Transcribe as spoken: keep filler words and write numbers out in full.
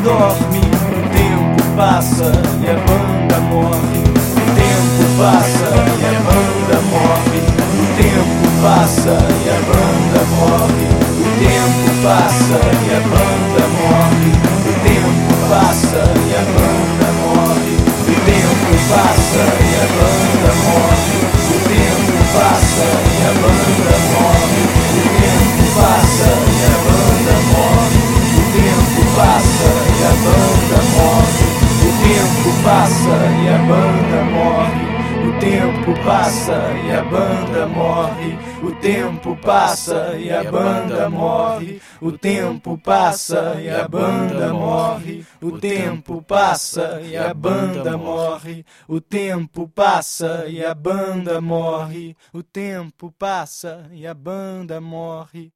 dorme, o tempo passa e a banda morre. O tempo passa e a banda morre. O tempo passa e a banda morre. O tempo passa e a banda morre. O tempo passa e a banda morre. O tempo passa e a banda morre. O tempo passa e a banda morre. O tempo passa e a banda morre. O tempo passa e a banda morre. O tempo passa e a banda morre. O tempo passa e a banda morre. O tempo passa e a banda morre. O tempo passa e a banda morre. O tempo passa e a banda morre. O tempo passa e a banda morre. O tempo passa e a banda morre.